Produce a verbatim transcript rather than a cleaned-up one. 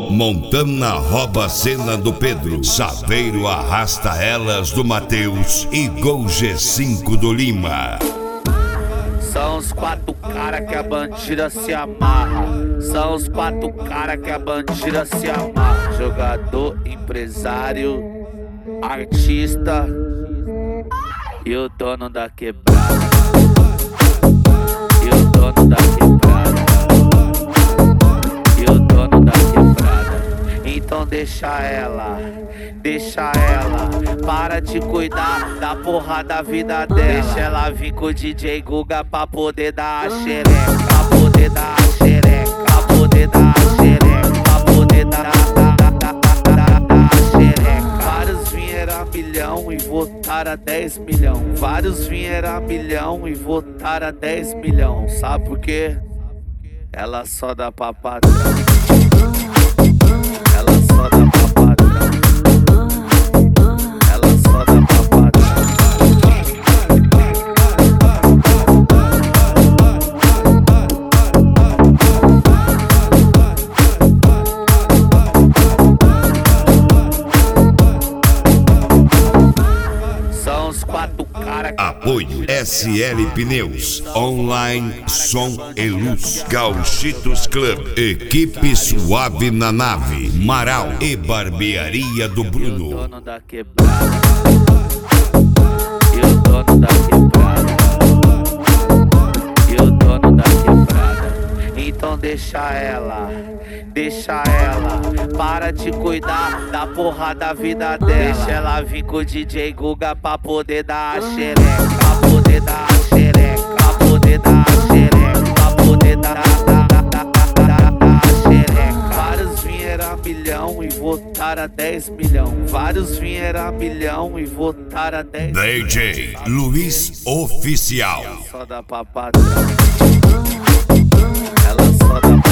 Montana rouba a cena do Pedro. Saveiro arrasta elas do Matheus e Gol G cinco do Lima. São os quatro cara que a bandida se amarra. São os quatro cara que a bandida se amarra. Jogador, empresário, artista e o dono da quebrada. E o dono da quebrada. E o dono da quebrada. Então deixa ela, deixa ela. Para de cuidar da porra da vida dela. Deixa ela vir com o D J Guga pra poder dar a xereca. Pra poder dar a xereca. Pra poder dar a xereca. Pra poder dar a xereca. Vários vieram a milhão e votaram a dez milhão. Vários vieram a milhão e votaram a dez milhão. Sabe por quê? Ela só dá pra patrão. Ela só dá pra patrão. Ela só dá pra patrão. São os quatro cara. Apoio S L Pneus, Online Som e Luz, Gauchitos Club, Equipe Suave na Nave, Marau e Barbearia do Bruno. E o dono da quebrada. E o dono da quebrada. E o dono da quebrada. Então deixa ela, deixa ela. Para de cuidar da porra da vida dela. Deixa ela vir com o D J Guga pra poder dar a xereca. Pra poder dar a xereca. Pra poder dar a xereca. Pra poder dar a xereca. Vários vieram a milhão e votaram a dez milhão. Vários vieram a milhão e votaram a dez milhão. D J Luiz Oficial. Ela só dá pra patrão. Ela só dá pra